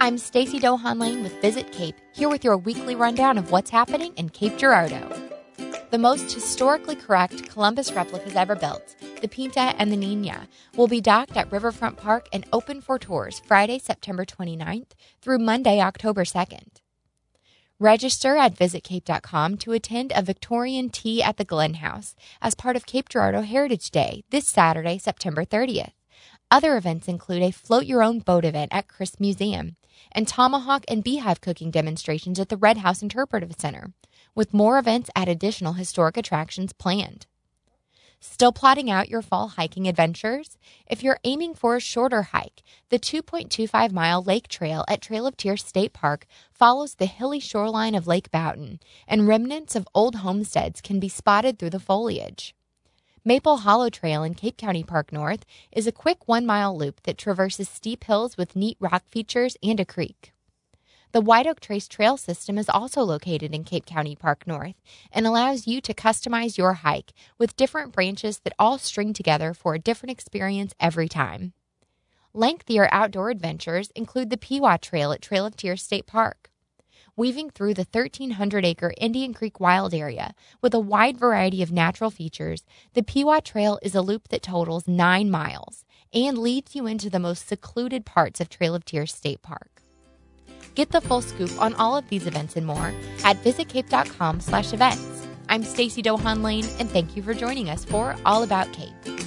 I'm Stacey Dohan Lane with Visit Cape, here with your weekly rundown of what's happening in Cape Girardeau. The most historically correct Columbus replicas ever built, the Pinta and the Nina, will be docked at Riverfront Park and open for tours Friday, September 29th through Monday, October 2nd. Register at visitcape.com to attend a Victorian tea at the Glen House as part of Cape Girardeau Heritage Day this Saturday, September 30th. Other events include a float-your-own boat event at Crisp Museum and tomahawk and beehive cooking demonstrations at the Red House Interpretive Center, with more events at additional historic attractions planned. Still plotting out your fall hiking adventures? If you're aiming for a shorter hike, the 2.25-mile Lake Trail at Trail of Tears State Park follows the hilly shoreline of Lake Boughton, and remnants of old homesteads can be spotted through the foliage. Maple Hollow Trail in Cape County Park North is a quick 1-mile loop that traverses steep hills with neat rock features and a creek. The White Oak Trace Trail System is also located in Cape County Park North and allows you to customize your hike with different branches that all string together for a different experience every time. Lengthier outdoor adventures include the Pewa Trail at Trail of Tears State Park. Weaving through the 1,300-acre Indian Creek Wild area with a wide variety of natural features, the Pewa Trail is a loop that totals 9 miles and leads you into the most secluded parts of Trail of Tears State Park. Get the full scoop on all of these events and more at visitcape.com/events. I'm Stacey Dohan Lane, and thank you for joining us for All About Cape.